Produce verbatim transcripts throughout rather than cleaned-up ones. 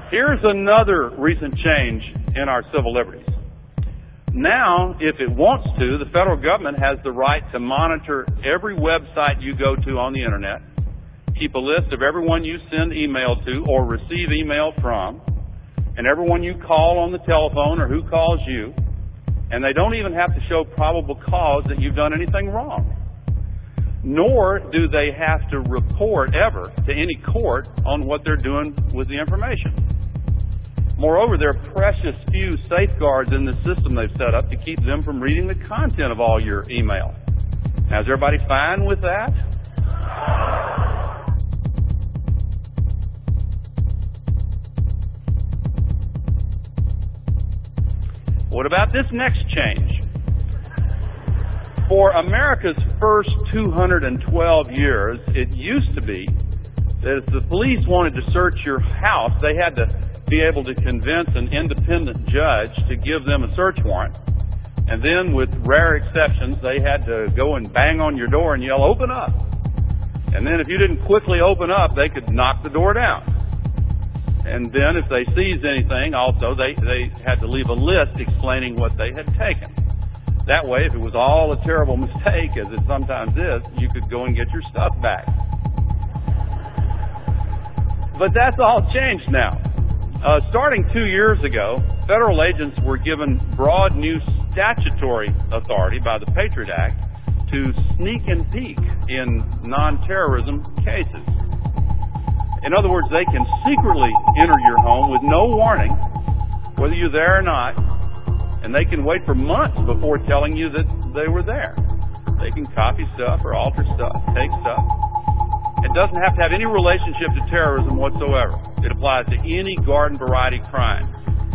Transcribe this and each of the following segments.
Here's another recent change in our civil liberties. Now, if it wants to, the federal government has the right to monitor every website you go to on the internet, keep a list of everyone you send email to or receive email from, and everyone you call on the telephone or who calls you, and they don't even have to show probable cause that you've done anything wrong. Nor do they have to report ever to any court on what they're doing with the information. Moreover, there are precious few safeguards in the system they've set up to keep them from reading the content of all your email. Now, is everybody fine with that? What about this next change? For America's first two hundred twelve years, it used to be that if the police wanted to search your house, they had to be able to convince an independent judge to give them a search warrant. And then, with rare exceptions, they had to go and bang on your door and yell, "Open up!" And then if you didn't quickly open up, they could knock the door down. And then if they seized anything, also, they, they had to leave a list explaining what they had taken. That way, if it was all a terrible mistake, as it sometimes is, you could go and get your stuff back. But that's all changed now. Uh, starting two years ago, federal agents were given broad new statutory authority by the Patriot Act to sneak and peek in non-terrorism cases. In other words, they can secretly enter your home with no warning, whether you're there or not, and they can wait for months before telling you that they were there. They can copy stuff or alter stuff, take stuff. It doesn't have to have any relationship to terrorism whatsoever. It applies to any garden variety crime.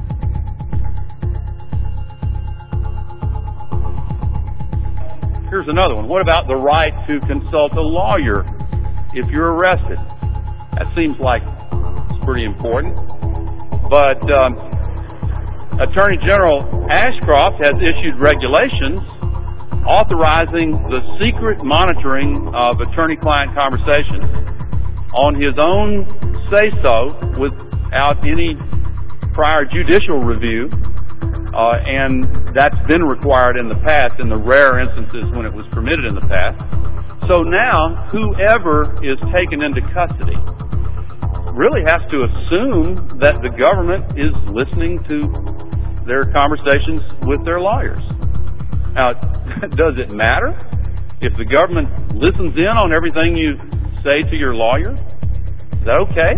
Here's another one. What about the right to consult a lawyer if you're arrested? That seems like it's pretty important. But um, Attorney General Ashcroft has issued regulations authorizing the secret monitoring of attorney-client conversations on his own say-so without any prior judicial review, uh, and that's been required in the past in the rare instances when it was permitted in the past. So now, whoever is taken into custody really has to assume that the government is listening to their conversations with their lawyers. Now, does it matter if the government listens in on everything you say to your lawyer? Is that okay?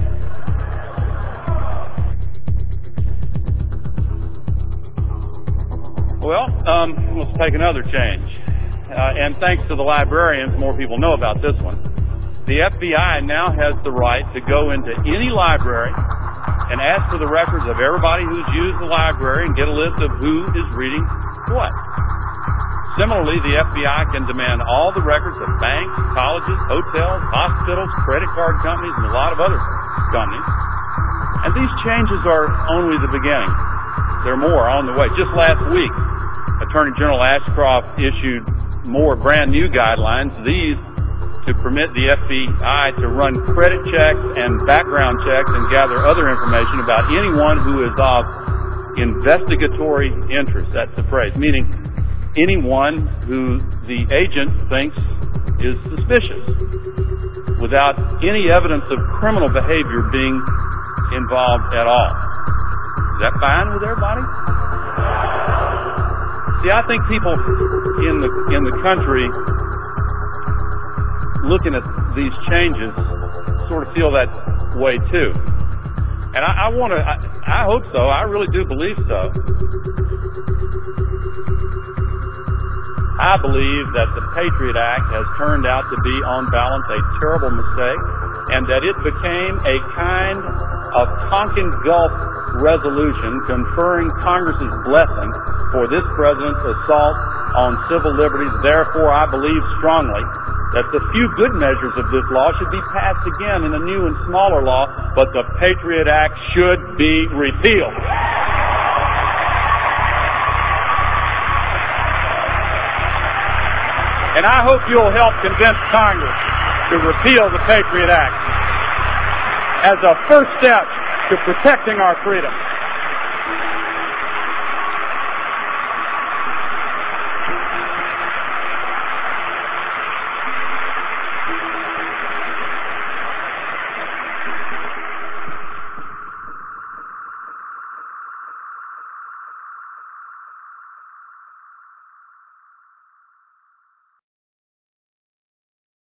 Well, um, let's take another change. Uh, and thanks to the librarians, more people know about this one. The F B I now has the right to go into any library and ask for the records of everybody who's used the library and get a list of who is reading what. Similarly, the F B I can demand all the records of banks, colleges, hotels, hospitals, credit card companies, and a lot of other companies. And these changes are only the beginning. There are more on the way. Just last week, Attorney General Ashcroft issued more brand new guidelines, these to permit the F B I to run credit checks and background checks and gather other information about anyone who is of investigatory interest. That's the phrase, meaning anyone who the agent thinks is suspicious without any evidence of criminal behavior being involved at all. Is that fine with everybody? See, I think people in the in the country looking at these changes sort of feel that way too. And I, I want to, I, I hope so, I really do believe so. I believe that the Patriot Act has turned out to be, on balance, a terrible mistake, and that it became a kind of Tonkin Gulf resolution conferring Congress's blessing for this president's assault on civil liberties. Therefore, I believe strongly that the few good measures of this law should be passed again in a new and smaller law, but the Patriot Act should be repealed. And I hope you'll help convince Congress to repeal the Patriot Act as a first step to protecting our freedom.